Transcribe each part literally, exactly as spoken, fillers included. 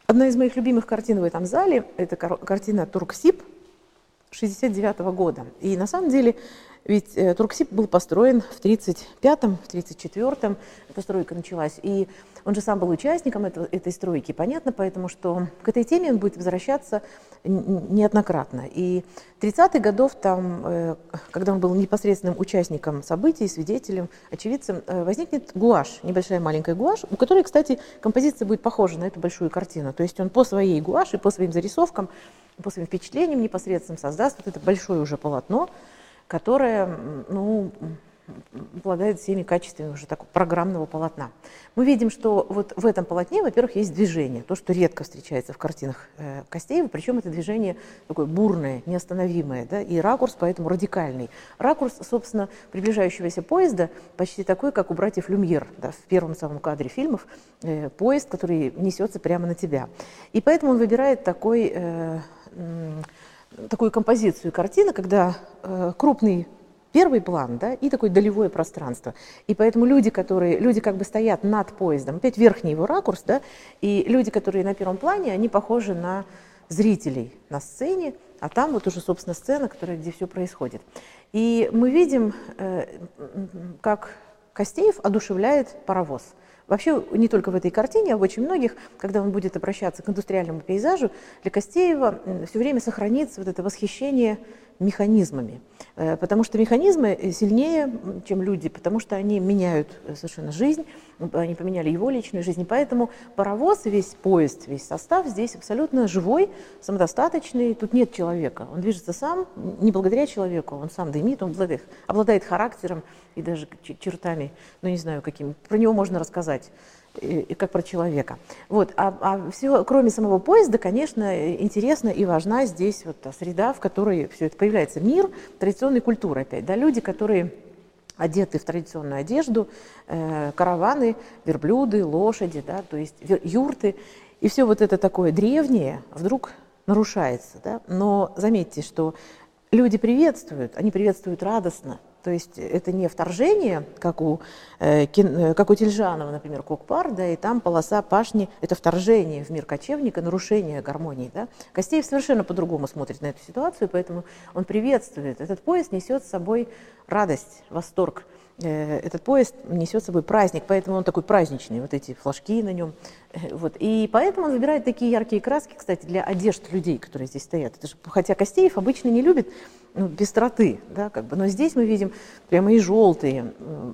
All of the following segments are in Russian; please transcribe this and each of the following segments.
Одна из моих любимых картин в этом зале — это картина Турксиб шестьдесят девятого года. И на самом деле ведь Турксиб был построен в тридцать пятом, в тридцать четвёртом, эта стройка началась. И он же сам был участником этого, этой стройки. Понятно, поэтому что к этой теме он будет возвращаться неоднократно. И тридцатых годов, там, когда он был непосредственным участником событий, свидетелем, очевидцем, возникнет гуашь, небольшая маленькая гуашь, у которой, кстати, композиция будет похожа на эту большую картину. То есть он по своей гуаши, по своим зарисовкам, по своим впечатлениям непосредственным создаст вот это большое уже полотно, которое, ну, обладает всеми качествами уже такого программного полотна. Мы видим, что вот в этом полотне, во-первых, есть движение, то, что редко встречается в картинах э, Костеева, причем это движение такое бурное, неостановимое, да, и ракурс поэтому радикальный. Ракурс, собственно, приближающегося поезда почти такой, как у братьев Люмьер, да, в первом самом кадре фильмов, э, поезд, который несется прямо на тебя. И поэтому он выбирает такой, э, э, такую композицию картины, когда э, крупный первый план, да, и такое долевое пространство. И поэтому люди, которые, люди как бы стоят над поездом, опять верхний его ракурс, да, и люди, которые на первом плане, они похожи на зрителей на сцене, а там вот уже, собственно, сцена, которая, где все происходит. И мы видим, э, как Костеев одушевляет паровоз. Вообще не только в этой картине, а в очень многих, когда он будет обращаться к индустриальному пейзажу, для Костеева все время сохранится вот это восхищение механизмами, потому что механизмы сильнее, чем люди, потому что они меняют совершенно жизнь, они поменяли его личную жизнь, и поэтому паровоз, весь поезд, весь состав здесь абсолютно живой, самодостаточный, тут нет человека, он движется сам, не благодаря человеку, он сам дымит, он обладает, обладает характером и даже чертами, ну не знаю какими, про него можно рассказать, и как про человека. Вот. А, а все, кроме самого поезда, конечно, интересна и важна здесь вот та среда, в которой все это появляется. Мир традиционной культуры опять. Да, люди, которые одеты в традиционную одежду, э, караваны, верблюды, лошади, да, то есть юрты. И все вот это такое древнее вдруг нарушается. Да? Но заметьте, что люди приветствуют, они приветствуют радостно. То есть это не вторжение, как у, э, kin, как у Тильжанова, например, Кокпар, да, и там полоса пашни, это вторжение в мир кочевника, нарушение гармонии. Да. Костеев совершенно по-другому смотрит на эту ситуацию, поэтому он приветствует. Этот поезд несет с собой радость, восторг. Э, этот поезд несет с собой праздник, поэтому он такой праздничный, вот эти флажки на нем. Вот. И поэтому он выбирает такие яркие краски, кстати, для одежд людей, которые здесь стоят. Это же, хотя Костеев обычно не любит, ну, пестроты, да, как бы, но здесь мы видим прямо и желтые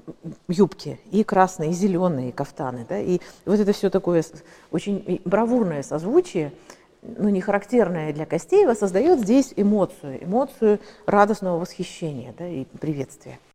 юбки, и красные, и зеленые кафтаны. Да, и вот это все такое очень бравурное созвучие, ну, не характерное для Костеева, создает здесь эмоцию, эмоцию радостного восхищения, да, и приветствия.